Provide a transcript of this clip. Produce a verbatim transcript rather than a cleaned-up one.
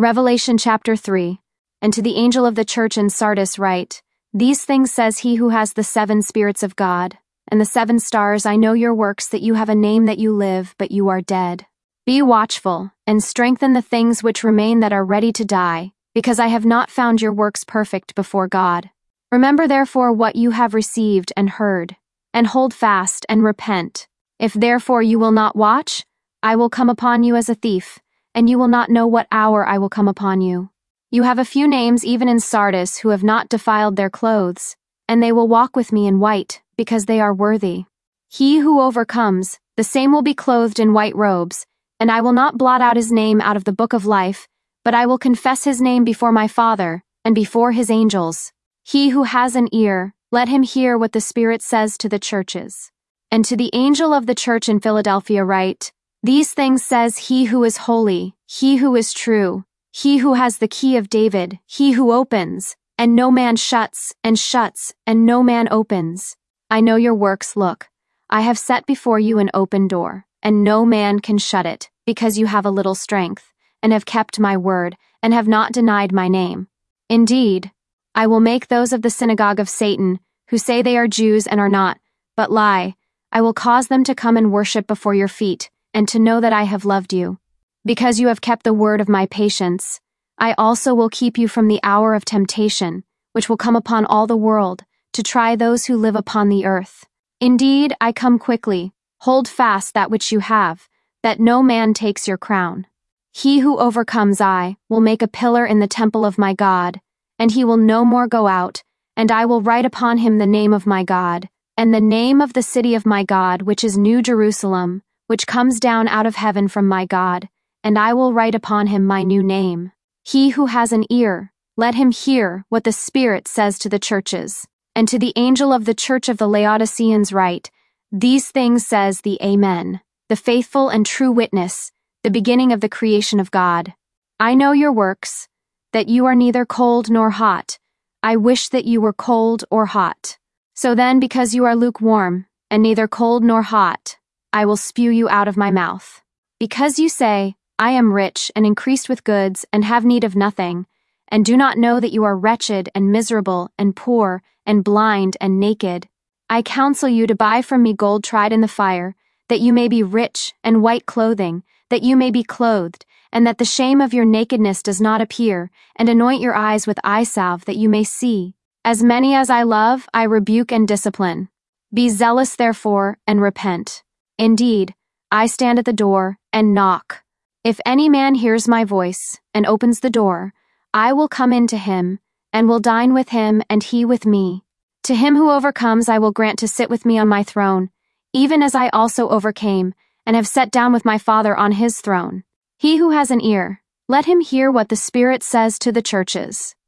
Revelation chapter three. And to the angel of the church in Sardis write, These things says he who has the seven spirits of God, and the seven stars. I know your works, that you have a name, that you live, but you are dead. Be watchful, and strengthen the things which remain that are ready to die, because I have not found your works perfect before God. Remember therefore what you have received and heard, and hold fast and repent. If therefore you will not watch, I will come upon you as a thief, and you will not know what hour I will come upon you. You have a few names even in Sardis who have not defiled their clothes, and they will walk with me in white, because they are worthy. He who overcomes, the same will be clothed in white robes, and I will not blot out his name out of the book of life, but I will confess his name before my Father, and before his angels. He who has an ear, let him hear what the Spirit says to the churches. And to the angel of the church in Philadelphia write, These things says he who is holy, he who is true, he who has the key of David, he who opens, and no man shuts, and shuts, and no man opens. I know your works. Look, I have set before you an open door, and no man can shut it, because you have a little strength, and have kept my word, and have not denied my name. Indeed, I will make those of the synagogue of Satan, who say they are Jews and are not, but lie, I will cause them to come and worship before your feet, and to know that I have loved you. Because you have kept the word of my patience, I also will keep you from the hour of temptation, which will come upon all the world, to try those who live upon the earth. Indeed, I come quickly. Hold fast that which you have, that no man takes your crown. He who overcomes I will make a pillar in the temple of my God, and he will no more go out, and I will write upon him the name of my God, and the name of the city of my God, which is New Jerusalem, which comes down out of heaven from my God, and I will write upon him my new name. He who has an ear, let him hear what the Spirit says to the churches. And to the angel of the church of the Laodiceans write, These things says the Amen, the faithful and true witness, the beginning of the creation of God. I know your works, that you are neither cold nor hot. I wish that you were cold or hot. So then, because you are lukewarm, and neither cold nor hot, I will spew you out of my mouth. Because you say, I am rich and increased with goods, and have need of nothing, and do not know that you are wretched and miserable and poor and blind and naked, I counsel you to buy from me gold tried in the fire, that you may be rich, and white clothing, that you may be clothed, and that the shame of your nakedness does not appear, and anoint your eyes with eye salve, that you may see. As many as I love, I rebuke and discipline. Be zealous therefore, and repent. Indeed, I stand at the door, and knock. If any man hears my voice, and opens the door, I will come in to him, and will dine with him, and he with me. To him who overcomes I will grant to sit with me on my throne, even as I also overcame, and have sat down with my Father on his throne. He who has an ear, let him hear what the Spirit says to the churches.